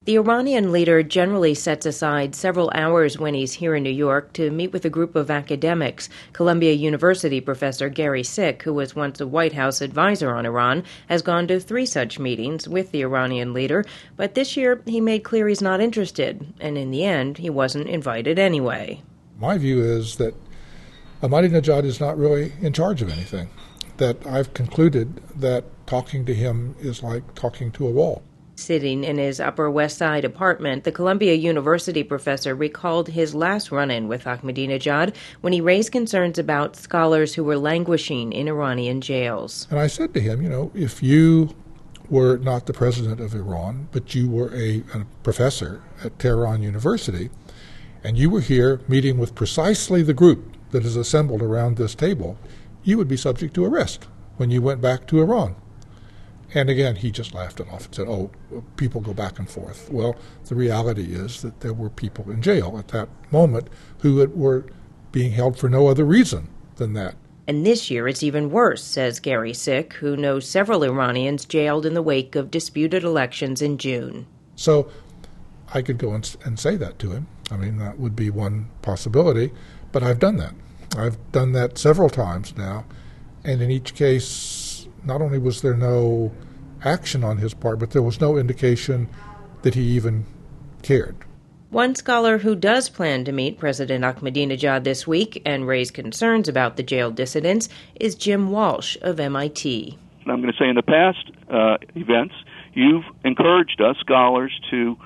The Iranian leader generally sets aside several hours when he's here in New York to meet with a group of academics. Columbia University professor Gary Sick, who was once a White House advisor on Iran, has gone to 3 such meetings with the Iranian leader, but this year he made clear he's not interested, and in the end he wasn't invited anyway. My view is that Ahmadinejad is not really in charge of anything, that I've concluded that talking to him is like talking to a wall. Sitting in his Upper West Side apartment, the Columbia University professor recalled his last run-in with Ahmadinejad when he raised concerns about scholars who were languishing in Iranian jails. And I said to him, if you were not the president of Iran, but you were a professor at Tehran University, and you were here meeting with precisely the group that is assembled around this table, you would be subject to arrest when you went back to Iran. And again, he just laughed it off and said, people go back and forth. Well, the reality is that there were people in jail at that moment who were being held for no other reason than that. And this year it's even worse, says Gary Sick, who knows several Iranians jailed in the wake of disputed elections in June. So I could go and say that to him. I mean, that would be one possibility, but I've done that. I've done that several times now, and in each case, not only was there no action on his part, but there was no indication that he even cared. One scholar who does plan to meet President Ahmadinejad this week and raise concerns about the jailed dissidents is Jim Walsh of MIT. I'm going to say in the past events, you've encouraged us, scholars, to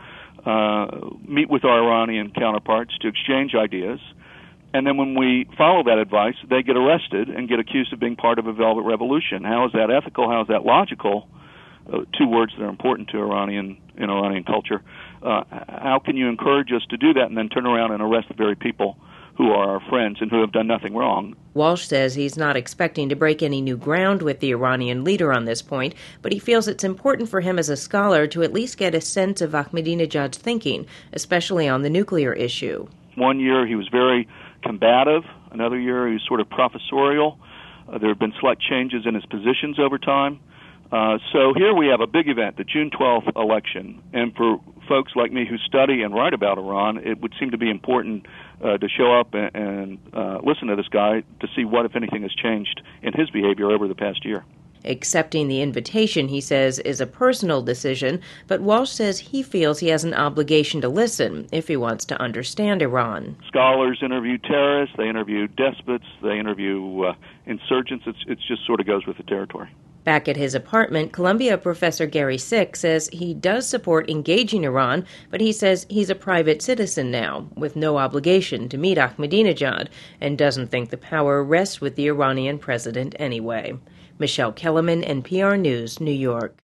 meet with our Iranian counterparts to exchange ideas. And then when we follow that advice, they get arrested and get accused of being part of a velvet revolution. How is that ethical? How is that logical? 2 words that are important to Iranian culture. How can you encourage us to do that and then turn around and arrest the very people who are our friends and who have done nothing wrong? Walsh says he's not expecting to break any new ground with the Iranian leader on this point, but he feels it's important for him as a scholar to at least get a sense of Ahmadinejad's thinking, especially on the nuclear issue. One year he was very combative. Another year he was sort of professorial. There have been slight changes in his positions over time. So here we have a big event, the June 12th election. And for folks like me who study and write about Iran, it would seem to be important to show up and listen to this guy to see what, if anything, has changed in his behavior over the past year. Accepting the invitation, he says, is a personal decision, but Walsh says he feels he has an obligation to listen if he wants to understand Iran. Scholars interview terrorists, they interview despots, they interview insurgents. It just sort of goes with the territory. Back at his apartment, Columbia professor Gary Sick says he does support engaging Iran, but he says he's a private citizen now, with no obligation to meet Ahmadinejad, and doesn't think the power rests with the Iranian president anyway. Michelle Kellerman, NPR News, New York.